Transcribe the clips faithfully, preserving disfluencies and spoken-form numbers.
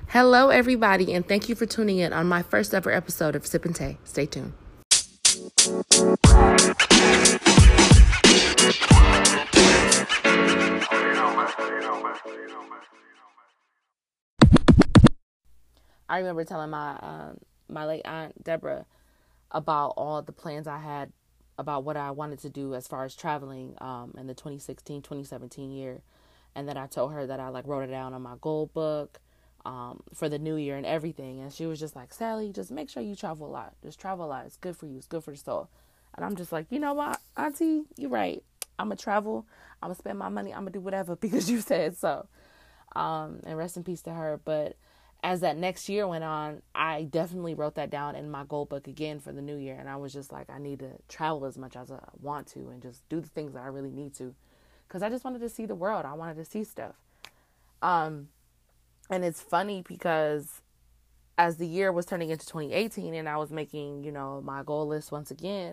Hello, everybody, and thank you for tuning in on my first ever episode of Sip and Tay. Stay tuned. I remember telling my um, my late aunt, Deborah, about all the plans I had about what I wanted to do as far as traveling um, in the twenty sixteen twenty seventeen year. And then I told her that I like wrote it down on my goal book um, for the new year and everything. And she was just like, Sally, just make sure you travel a lot. Just travel a lot. It's good for you. It's good for the soul. And I'm just like, you know what, Auntie, you're right. I'm going to travel. I'm going to spend my money. I'm going to do whatever because you said so. Um, and rest in peace to her. But as that next year went on, I definitely wrote that down in my goal book again for the new year. And I was just like, I need to travel as much as I want to and just do the things that I really need to. Because I just wanted to see the world. I wanted to see stuff. Um, and it's funny because as the year was turning into twenty eighteen and I was making, you know, my goal list once again,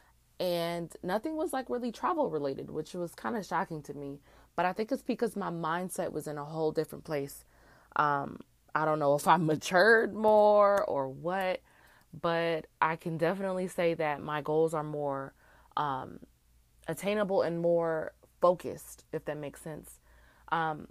and nothing was like really travel related, which was kind of shocking to me. But I think it's because my mindset was in a whole different place. Um, I don't know if I matured more or what, but I can definitely say that my goals are more um, attainable and more focused, if that makes sense. Um,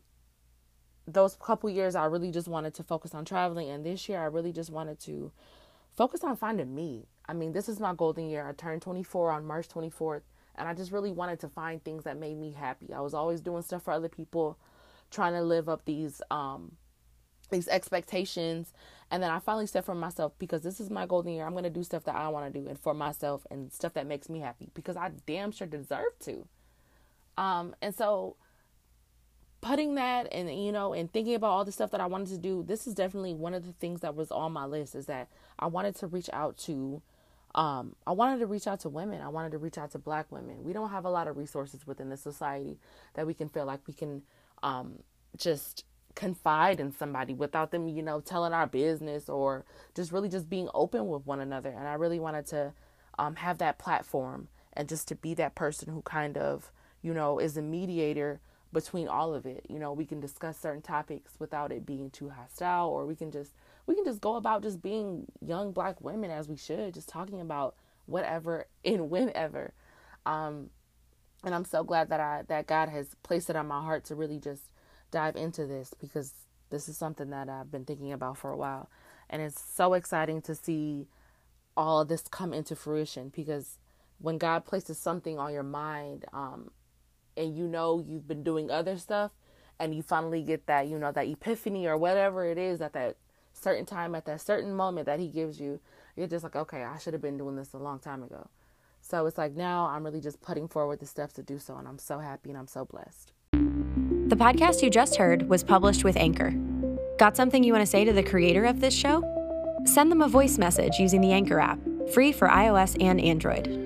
those couple years, I really just wanted to focus on traveling. And this year, I really just wanted to focus on finding me. I mean, this is my golden year. I turned twenty-four on March twenty-fourth. And I just really wanted to find things that made me happy. I was always doing stuff for other people, trying to live up these um, these expectations. And then I finally said for myself, because this is my golden year, I'm going to do stuff that I want to do and for myself and stuff that makes me happy because I damn sure deserve to. Um, and so putting that and, you know, and thinking about all the stuff that I wanted to do, this is definitely one of the things that was on my list is that I wanted to reach out to, um, I wanted to reach out to women. I wanted to reach out to Black women. We don't have a lot of resources within the society that we can feel like we can, um, just confide in somebody without them, you know, telling our business or just really just being open with one another. And I really wanted to, um, have that platform and just to be that person who kind of, you know, is a mediator between all of it. You know, we can discuss certain topics without it being too hostile, or we can just, we can just go about just being young Black women as we should, just talking about whatever and whenever. Um, and I'm so glad that I, that God has placed it on my heart to really just dive into this because this is something that I've been thinking about for a while. And it's so exciting to see all of this come into fruition because when God places something on your mind, um, and you know you've been doing other stuff and you finally get that, you know, that epiphany or whatever it is at that certain time, at that certain moment that he gives you, you're just like, okay, I should have been doing this a long time ago. So it's like now I'm really just putting forward the steps to do so. And I'm so happy and I'm so blessed. The podcast you just heard was published with Anchor. Got something you want to say to the creator of this show? Send them a voice message using the Anchor app, free for iOS and Android.